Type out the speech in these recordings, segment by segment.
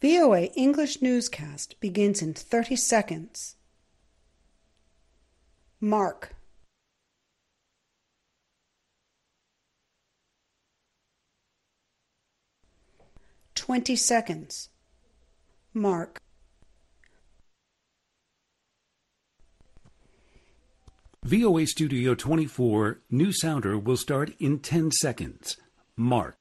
VOA English newscast begins in 30 seconds. Mark. "20 seconds. Mark. VOA Studio 24 new sounder will start in 10 seconds. Mark.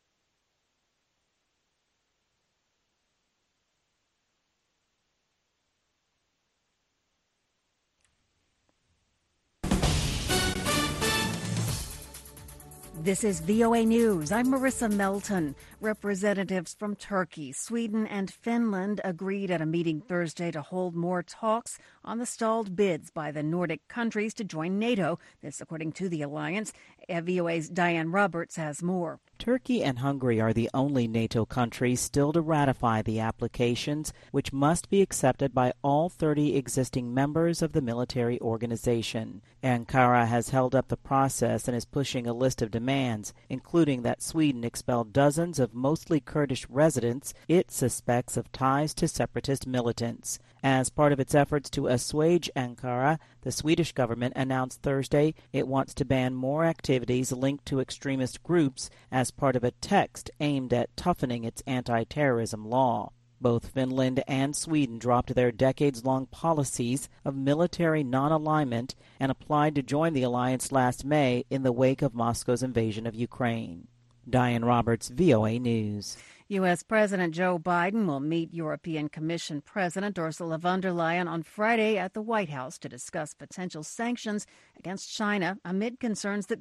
This is VOA News. I'm Marissa Melton. Representatives from Turkey, Sweden, and Finland agreed at a meeting Thursday to hold more talks on the stalled bids by the Nordic countries to join NATO. This, according to the alliance. VOA's Diane Roberts has more. Turkey and Hungary are the only NATO countries still to ratify the applications, which must be accepted by all 30 existing members of the military organization. Ankara has held up the process and is pushing a list of demands, including that Sweden expel dozens of mostly Kurdish residents it suspects of ties to separatist militants. As part of its efforts to assuage Ankara, the Swedish government announced Thursday it wants to ban more activities linked to extremist groups as part of a text aimed at toughening its anti-terrorism law. Both Finland and Sweden dropped their decades-long policies of military non-alignment and applied to join the alliance last May in the wake of Moscow's invasion of Ukraine. Diane Roberts, VOA News. U.S. President Joe Biden will meet European Commission President Ursula von der Leyen on Friday at the White House to discuss potential sanctions against China amid concerns that